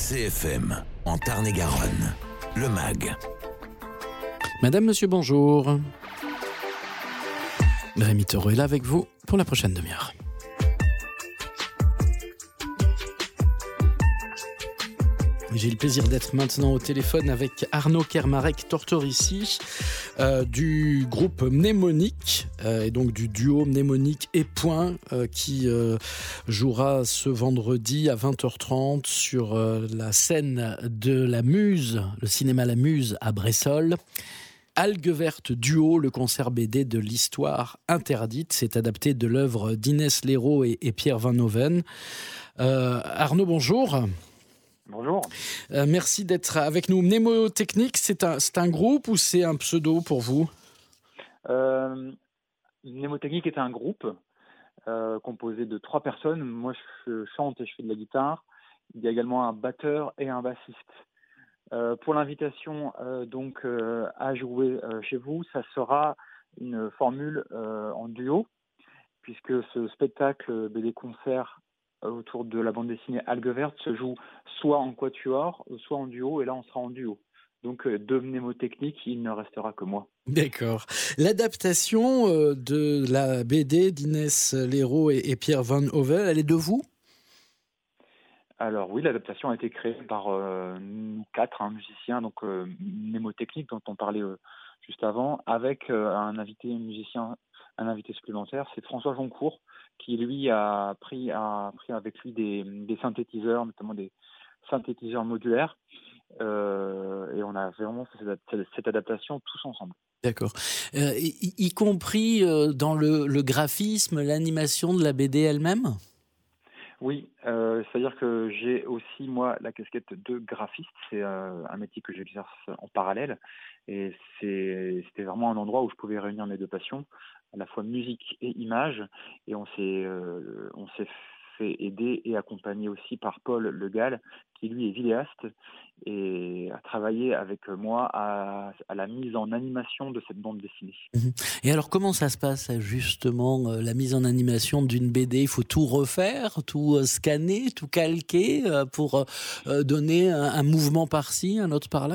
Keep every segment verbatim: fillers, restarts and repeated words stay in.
C F M, en Tarn-et-Garonne, le M A G. Madame, monsieur, bonjour. Rémi Taureau est là avec vous pour la prochaine demi-heure. J'ai le plaisir d'être maintenant au téléphone avec Arnaud Kermarec-Tortorici euh, du groupe Mnémonique euh, et donc du duo Mnémonique et Point euh, qui euh, jouera ce vendredi à vingt heures trente sur euh, la scène de la Muse, le cinéma La Muse à Bressolles. Algues vertes duo, le concert B D de l'histoire interdite. C'est adapté de l'œuvre d'Inès Léraud et, et Pierre Van Hoven. Euh, Arnaud, bonjour. Bonjour. Euh, merci d'être avec nous. Mnémotechnique, c'est un, c'est un groupe ou c'est un pseudo pour vous ? euh, Mnémotechnique est un groupe euh, composé de trois personnes. Moi, je chante et je fais de la guitare. Il y a également un batteur et un bassiste. Euh, pour l'invitation euh, donc euh, à jouer euh, chez vous, ça sera une formule euh, en duo, puisque ce spectacle B D-concert autour de la bande dessinée Algues vertes se joue soit en quatuor, soit en duo, et là on sera en duo. Donc de mnémotechnique, il ne restera que moi. D'accord. L'adaptation euh, de la B D d'Inès Léraud et, et Pierre Van Hoven, elle est de vous ? Alors oui, l'adaptation a été créée par euh, nous quatre hein, musiciens, donc euh, mnémotechnique dont on parlait euh, juste avant, avec euh, un invité musicien, un invité supplémentaire, c'est François Joncourt, qui lui a pris, a pris avec lui des, des synthétiseurs, notamment des synthétiseurs modulaires, euh, et on a vraiment fait cette, cette adaptation tous ensemble. D'accord. Euh, y, y compris euh, dans le, le graphisme, l'animation de la B D elle-même ? Oui, euh, c'est-à-dire que j'ai aussi, moi, la casquette de graphiste. C'est euh, un métier que j'exerce en parallèle. Et c'est, c'était vraiment un endroit où je pouvais réunir mes deux passions, à la fois musique et image. Et on s'est, euh, on s'est fait aider et accompagner aussi par Paul Le Gall, qui lui est vidéaste et a travaillé avec moi à, à la mise en animation de cette bande dessinée. Et alors, comment ça se passe justement, euh, la mise en animation d'une B D ? Il faut tout refaire, tout euh, scanner, tout calquer euh, pour euh, donner un, un mouvement par-ci, un autre par-là ?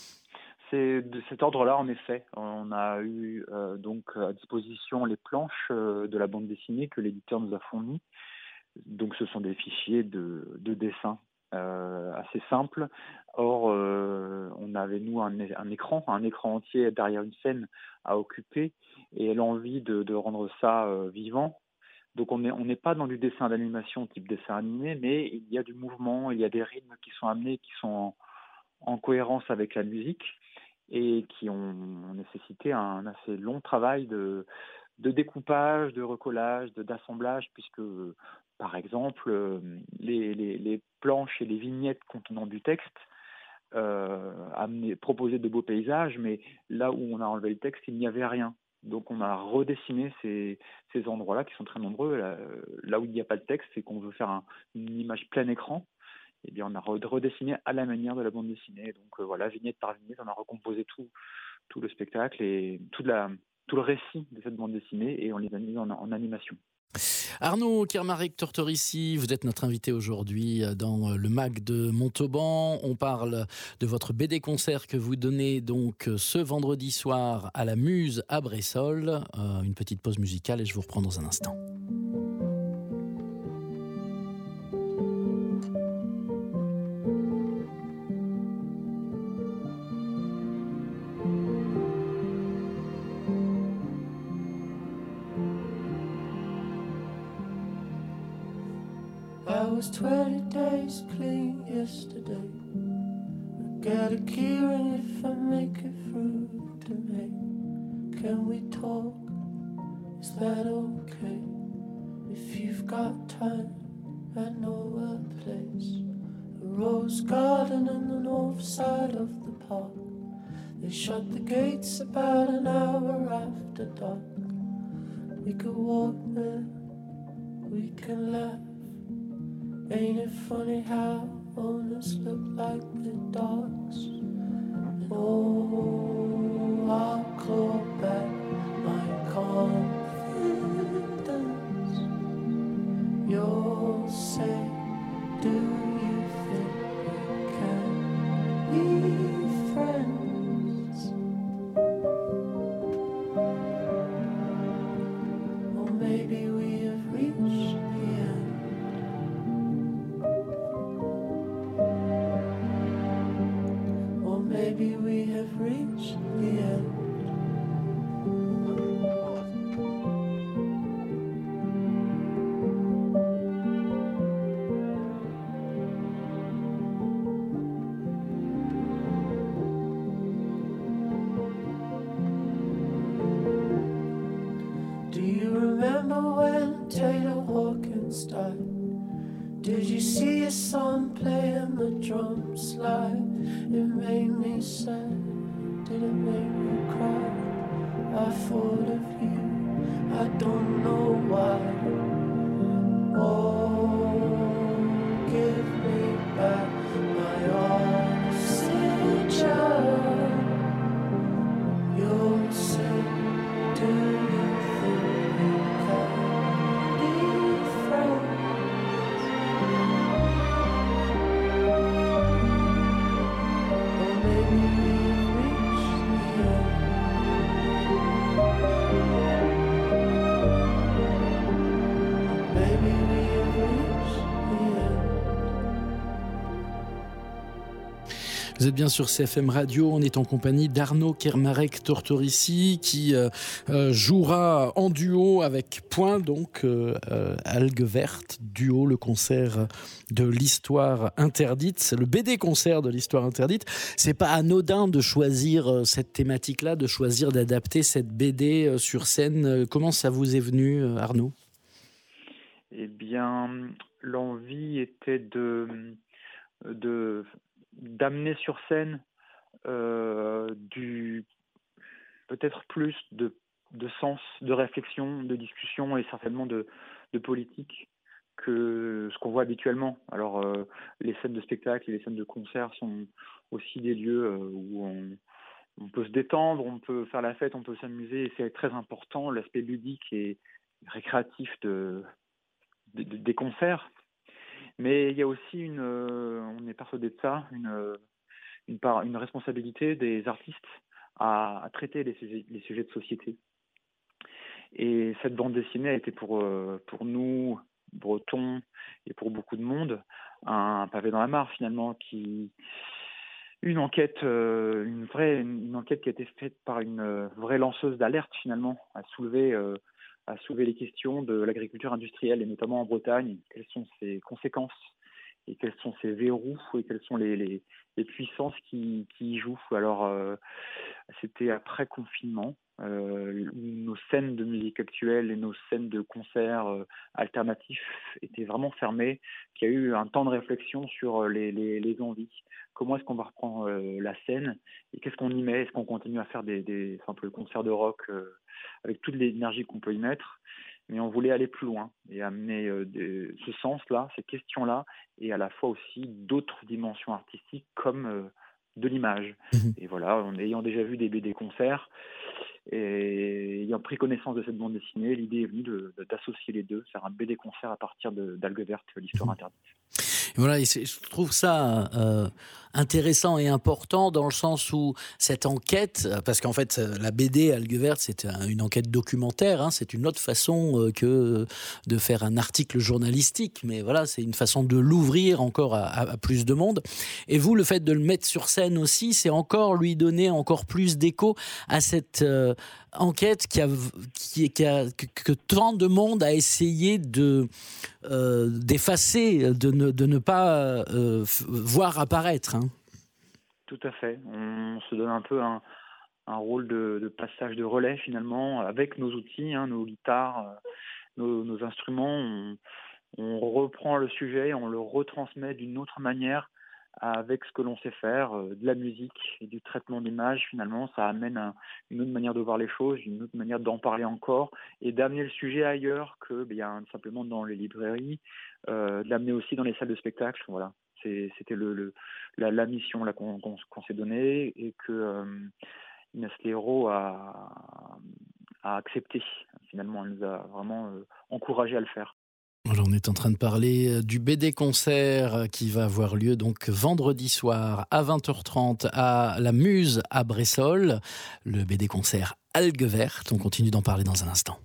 C'est de cet ordre-là, en effet. On a eu euh, donc à disposition les planches euh, de la bande dessinée que l'éditeur nous a fournies. Donc, ce sont des fichiers de, de dessin euh, assez simples. Or, euh, on avait, nous, un, un écran, un écran entier derrière une scène à occuper et l'envie de, de rendre ça euh, vivant. Donc, on n'est on n'est pas dans du dessin d'animation type dessin animé, mais il y a du mouvement, il y a des rythmes qui sont amenés, qui sont en, en cohérence avec la musique et qui ont nécessité un assez long travail de, de découpage, de recollage, de, d'assemblage, puisque, par exemple, les, les, les planches et les vignettes contenant du texte euh, amenaient, proposaient de beaux paysages, mais là où on a enlevé le texte, il n'y avait rien. Donc on a redessiné ces, ces endroits-là qui sont très nombreux. Là, là où il n'y a pas de texte, c'est qu'on veut faire un, une image plein écran. Eh bien, on a redessiné à la manière de la bande dessinée. Donc euh, voilà, vignette par vignette, on a recomposé tout, tout le spectacle et toute la, tout le récit de cette bande dessinée et on les a mis en, en animation. Arnaud Kermarec-Tortorici, vous êtes notre invité aujourd'hui dans le M A G de Montauban. On parle de votre B D-concert que vous donnez donc ce vendredi soir à la Muse à Bressolles. Euh, une petite pause musicale et je vous reprends dans un instant. I was twenty days clean yesterday. I got a key ring if I make it through tonight. Can we talk? Is that okay? If you've got time, I know a place. A rose garden on the north side of the park. They shut the gates about an hour after dark. We could walk there, we can laugh. Ain't it funny how owners look like the dogs? And oh, I'll claw back my confidence. You'll say, do you think we have reached the end. Do you remember when Taylor Hawkins died? Did you see your son playing the drum slide? It made me sad. Did it make me cry? I thought of you. I don't know why. Oh, give me back my oxygen. You'll say, do you think we can be friends? Or maybe we've reached the end. Maybe we have reached the end. Vous êtes bien sur C F M Radio, on est en compagnie d'Arnaud Kermarek Tortorici qui euh, euh, jouera en duo avec Point, donc euh, euh, Algues Vertes, duo, le concert de l'histoire interdite, c'est le B D concert de l'histoire interdite. C'est pas anodin de choisir euh, cette thématique-là, de choisir d'adapter cette B D euh, sur scène. Comment ça vous est venu, euh, Arnaud ? Eh bien, l'envie était de, de d'amener sur scène euh, du peut-être plus de, de sens, de réflexion, de discussion et certainement de, de politique que ce qu'on voit habituellement. Alors, euh, les scènes de spectacle et les scènes de concert sont aussi des lieux euh, où on, on peut se détendre, on peut faire la fête, on peut s'amuser, et c'est très important, l'aspect ludique et récréatif de, de, de- des concerts. Mais il y a aussi une, euh, on est persuadé de ça, une, euh, une, part, une responsabilité des artistes à, à traiter les sujets, les sujets de société. Et cette bande dessinée a été pour, euh, pour nous, Bretons, et pour beaucoup de monde, un pavé dans la mare finalement, qui une enquête, euh, une vraie, une enquête qui a été faite par une euh, vraie lanceuse d'alerte finalement, à soulever, euh, à soulever les questions de l'agriculture industrielle et notamment en Bretagne. Quelles sont ses conséquences et quels sont ses verrous et quelles sont les, les, les puissances qui, qui y jouent. Alors, euh, c'était après confinement. Euh, où nos scènes de musique actuelle et nos scènes de concerts euh, alternatifs étaient vraiment fermées, qu'il y a eu un temps de réflexion sur euh, les, les, les envies. Comment est-ce qu'on va reprendre euh, la scène et qu'est-ce qu'on y met? Est-ce qu'on continue à faire des, des simples concerts de rock euh, avec toute l'énergie qu'on peut y mettre? Mais on voulait aller plus loin et amener euh, des, ce sens-là, ces questions-là, et à la fois aussi d'autres dimensions artistiques comme euh, de l'image. Mmh. Et voilà, en ayant déjà vu des B D concerts, et ayant pris connaissance de cette bande dessinée, l'idée est venue de, de, d'associer les deux, faire un B D concert à partir de, d'Algues Vertes, l'histoire interdite. Et voilà, et c'est- je trouve ça euh, intéressant et important dans le sens où cette enquête, euh, parce qu'en fait euh, la B D Algues Vertes c'est un- une enquête documentaire, hein, c'est une autre façon euh, que de faire un article journalistique, mais voilà, c'est une façon de l'ouvrir encore à, à- à plus de monde. Et vous, le fait de le mettre sur scène aussi, c'est encore lui donner encore plus d'écho à cette euh, enquête qui a, qui, qui a que, que tant de monde a essayé de euh, d'effacer, de ne, de ne pas euh, f- voir apparaître. Hein. Tout à fait. On se donne un peu un, un rôle de, de passage de relais finalement avec nos outils, hein, nos guitares, euh, nos, nos instruments. On, on reprend le sujet, on le retransmet d'une autre manière avec ce que l'on sait faire, euh, de la musique et du traitement d'image. Finalement, ça amène un- une autre manière de voir les choses, une autre manière d'en parler encore et d'amener le sujet ailleurs que bien simplement dans les librairies, euh, de l'amener aussi dans les salles de spectacle. Voilà, c'est, c'était le, le, la, la mission là, qu'on, qu'on, qu'on s'est donnée et que euh, Inès Léraud a, a accepté. Finalement, elle nous a vraiment euh, encouragé à le faire. Alors, on est en train de parler euh, du B D concert euh, qui va avoir lieu donc vendredi soir à vingt heures trente à la Muse à Bressol. Le B D concert Algues Vertes. On continue d'en parler dans un instant.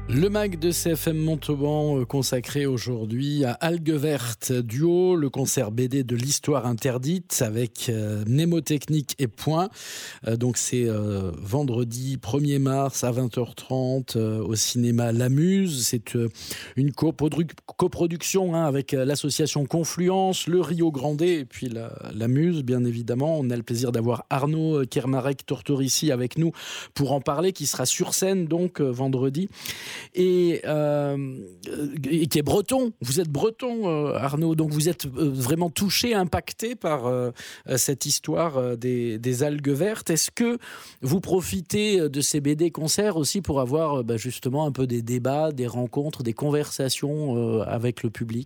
Le mag de C F M Montauban consacré aujourd'hui à Algues Vertes Duo, le concert B D de l'histoire interdite avec euh, Mnémotechnique et Point. Euh, donc c'est euh, vendredi premier mars à vingt heures trente euh, au cinéma La Muse. C'est euh, une coprodu- coproduction hein, avec euh, l'association Confluence, le Rio Grande et puis la, la Muse bien évidemment. On a le plaisir d'avoir Arnaud Kermarek Tortorici avec nous pour en parler, qui sera sur scène donc euh, vendredi. Et, euh, et qui est breton. Vous êtes breton, euh, Arnaud, donc vous êtes euh, vraiment touché, impacté par euh, cette histoire euh, des, des algues vertes. Est-ce que vous profitez de ces B D concerts aussi pour avoir euh, bah, justement un peu des débats, des rencontres, des conversations euh, avec le public ?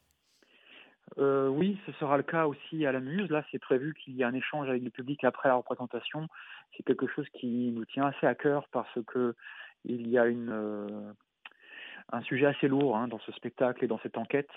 Euh, oui, ce sera le cas aussi à la Muse. Là, c'est prévu qu'il y ait un échange avec le public après la représentation. C'est quelque chose qui nous tient assez à cœur parce que il y a une, euh, un sujet assez lourd hein, dans ce spectacle et dans cette enquête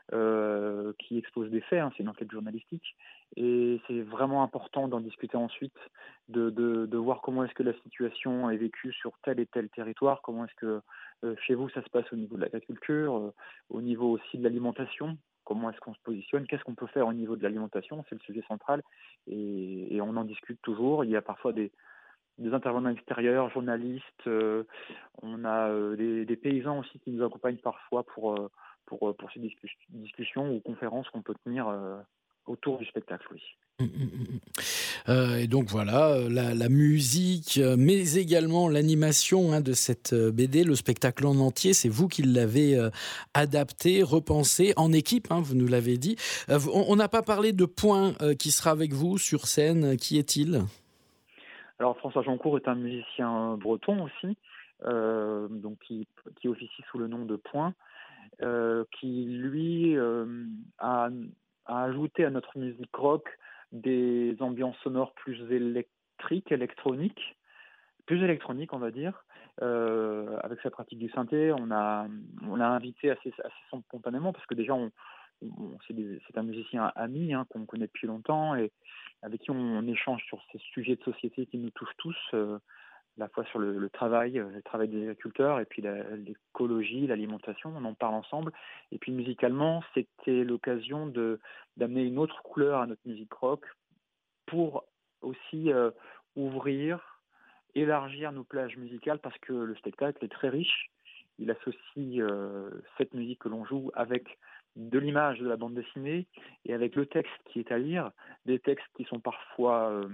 euh, qui expose des faits. Hein, c'est une enquête journalistique et c'est vraiment important d'en discuter ensuite, de, de, de voir comment est-ce que la situation est vécue sur tel et tel territoire, comment est-ce que euh, chez vous ça se passe au niveau de l'agriculture, euh, au niveau aussi de l'alimentation. Comment est-ce qu'on se positionne? Qu'est-ce qu'on peut faire au niveau de l'alimentation? C'est le sujet central et, et on en discute toujours. Il y a parfois des, des intervenants extérieurs, journalistes. Euh, on a euh, des, des paysans aussi qui nous accompagnent parfois pour, euh, pour, pour ces discus- discussions ou conférences qu'on peut tenir euh, autour du spectacle. Oui. Mmh, mmh, mmh. Euh, et donc voilà, la, la musique, mais également l'animation hein, de cette B D, le spectacle en entier, c'est vous qui l'avez euh, adapté, repensé, en équipe, hein, vous nous l'avez dit. Euh, on n'a pas parlé de Point euh, qui sera avec vous sur scène, qui est-il ? Alors François Joncourt est un musicien breton aussi, euh, donc qui, qui officie sous le nom de Point, euh, qui lui euh, a, a ajouté à notre musique rock des ambiances sonores plus électriques, électroniques, plus électroniques on va dire. Euh, avec sa pratique du synthé, on a on l'a invité assez, assez spontanément parce que déjà on, on c'est, des, c'est un musicien ami hein, qu'on connaît depuis longtemps et avec qui on, on échange sur ces sujets de société qui nous touchent tous, euh, à la fois sur le, le travail, le travail des agriculteurs et puis la, l'écologie, l'alimentation, on en parle ensemble. Et puis musicalement, c'était l'occasion de, d'amener une autre couleur à notre musique rock pour aussi euh, ouvrir, élargir nos plages musicales parce que le spectacle est très riche. Il associe euh, cette musique que l'on joue avec de l'image de la bande dessinée et avec le texte qui est à lire, des textes qui sont parfois euh,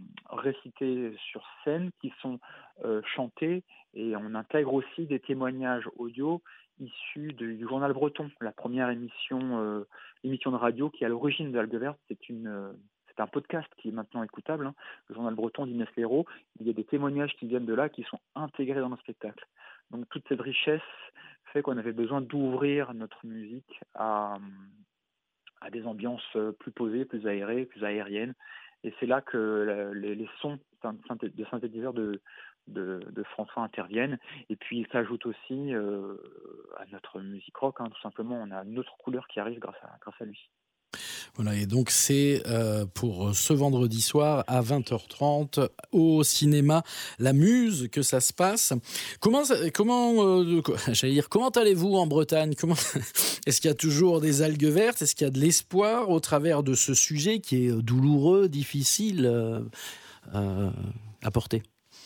récités sur scène, qui sont euh, chantés, et on intègre aussi des témoignages audio issus du, du Journal Breton, la première émission, euh, émission de radio qui est à l'origine de Algues Vertes. C'est une euh, c'est un podcast qui est maintenant écoutable, hein, le Journal Breton d'Inès Léraud. Il y a des témoignages qui viennent de là, qui sont intégrés dans le spectacle. Donc toute cette richesse fait qu'on avait besoin d'ouvrir notre musique à, à des ambiances plus posées, plus aérées, plus aériennes. Et c'est là que la, les, les sons de synthétiseurs de, de, de François interviennent. Et puis il s'ajoute aussi euh, à notre musique rock, hein, tout simplement. On a une autre couleur qui arrive grâce à, grâce à lui. Voilà, et donc c'est euh, pour ce vendredi soir à vingt heures trente au cinéma La Muse que ça se passe. Comment, comment, euh, j'allais dire, comment allez-vous en Bretagne ? Comment, est-ce qu'il y a toujours des algues vertes ? Est-ce qu'il y a de l'espoir au travers de ce sujet qui est douloureux, difficile euh, euh, à porter ?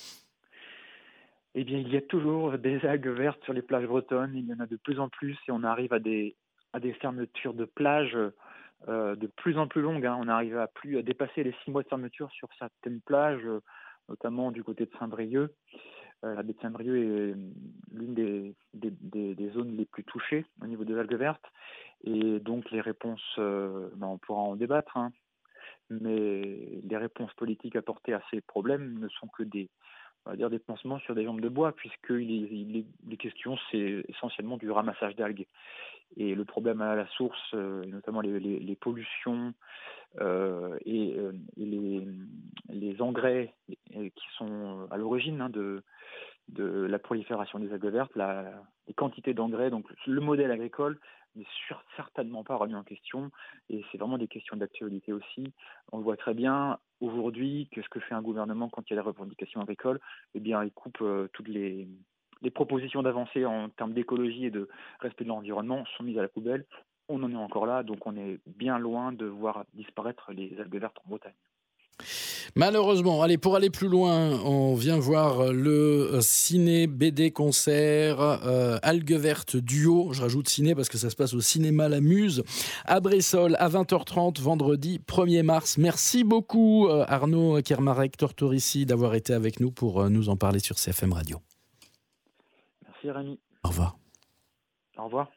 Eh bien, il y a toujours des algues vertes sur les plages bretonnes. Il y en a de plus en plus et on arrive à des, à des fermetures de plages Euh, de plus en plus longue. Hein. On arrive à plus à dépasser les six mois de fermeture sur certaines plages, euh, notamment du côté de Saint-Brieuc. Euh, la baie de Saint-Brieuc est l'une des, des, des, des zones les plus touchées au niveau des algues vertes. Et donc les réponses, euh, ben on pourra en débattre, hein. Mais les réponses politiques apportées à ces problèmes ne sont que des, on va dire des pansements sur des jambes de bois, puisque il est, les questions, c'est essentiellement du ramassage d'algues. Et le problème à la source, euh, notamment les, les, les pollutions euh, et, euh, et les, les engrais qui sont à l'origine hein, de, de la prolifération des algues vertes, la, les quantités d'engrais, donc le modèle agricole n'est sur, certainement pas remis en question. Et c'est vraiment des questions d'actualité aussi. On le voit très bien aujourd'hui, que ce que fait un gouvernement quand il y a des revendications agricoles, eh bien, il coupe euh, toutes les les propositions d'avancée en termes d'écologie et de respect de l'environnement sont mises à la poubelle. On en est encore là, donc on est bien loin de voir disparaître les algues vertes en Bretagne. Malheureusement, allez, pour aller plus loin, on vient voir le ciné B D concert euh, Algues Vertes Duo. Je rajoute ciné parce que ça se passe au cinéma La Muse à Bressolles à vingt heures trente vendredi premier mars. Merci beaucoup euh, Arnaud Kermarek Tortorici d'avoir été avec nous pour euh, nous en parler sur C F M Radio. Merci Rémi. Au revoir. Au revoir.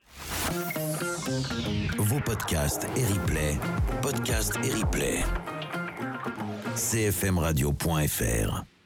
Vos podcasts et replays, podcasts et replays. c f m radio point f r